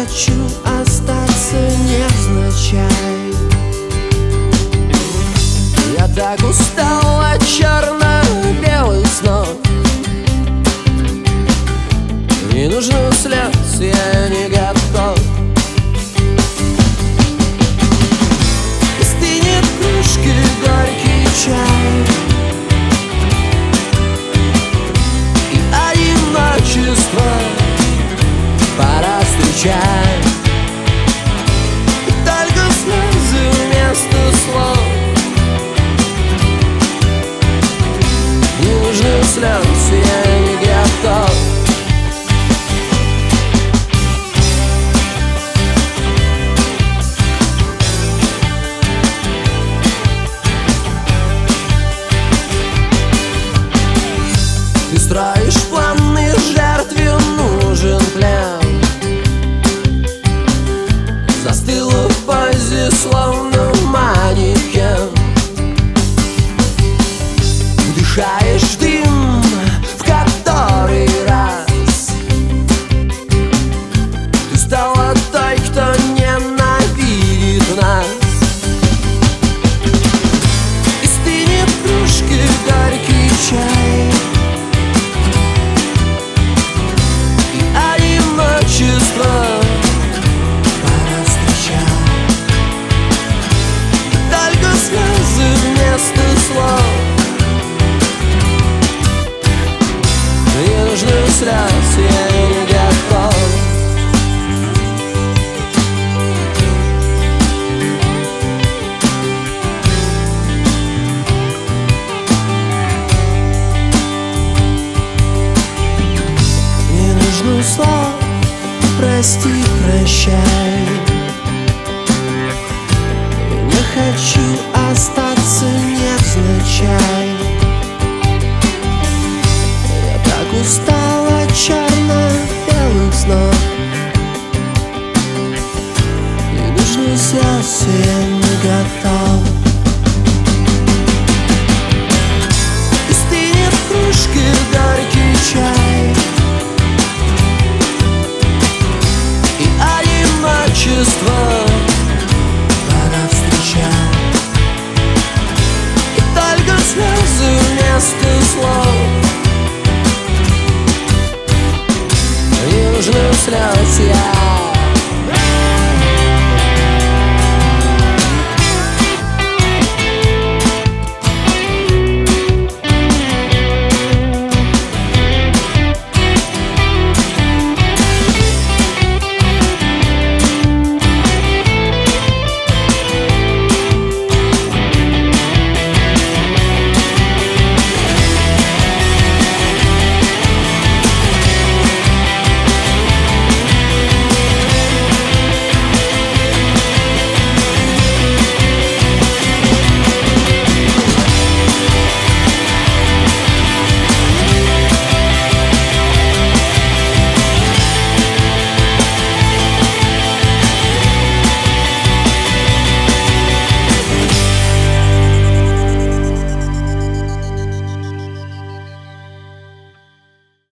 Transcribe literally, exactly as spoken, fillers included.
хочу остаться невзначай. Я так устал от черно-белых снов. Не нужно слез, я не готов. Стынет в кружке горький чай, и одиночество пора встречать. И только слезы вместо слов. Не нужны слез, я не готов. Ты строишь планы, жертве нужен плен. Застыла в позе, словно манекен. Вдыхаешь дым в который раз. Ты стала той, кто ненавидит нас. И стынет в кружке горький чай, пора встречать. Только слезы вместо слов. Не нужны слез, я не готов. Не нужны слов, прости, прощай. Я не хочу остаться невзначай. Я так устал от черно-белых снов. Не нужны слез, я не готов. И стынет в кружке горький чай, пора встречать. И только слезы вместо слов. Не нужны слез, я